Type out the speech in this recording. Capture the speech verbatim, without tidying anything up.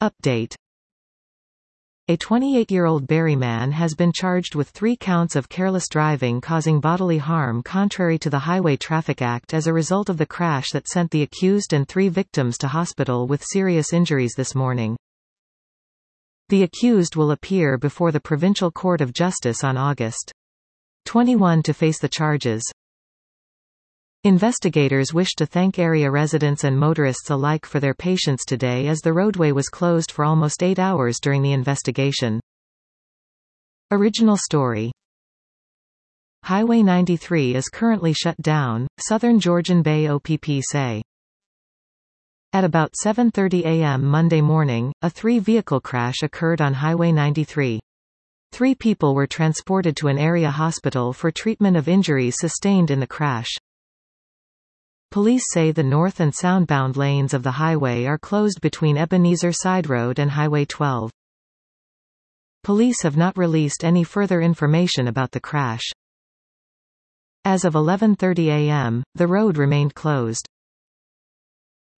Update. A twenty-eight-year-old Barrie man has been charged with three counts of careless driving causing bodily harm contrary to the Highway Traffic Act as a result of the crash that sent the accused and three victims to hospital with serious injuries this morning. The accused will appear before the Provincial Court of Justice on August twenty-first to face the charges. Investigators wish to thank area residents and motorists alike for their patience today as the roadway was closed for almost eight hours during the investigation. Original story. Highway ninety-three is currently shut down, Southern Georgian Bay O P P say. At about seven thirty a m Monday morning, a three-vehicle crash occurred on Highway ninety-three. Three people were transported to an area hospital for treatment of injuries sustained in the crash. Police say the north and southbound lanes of the highway are closed between Ebenezer Side Road and Highway twelve. Police have not released any further information about the crash. As of eleven thirty a m, the road remained closed.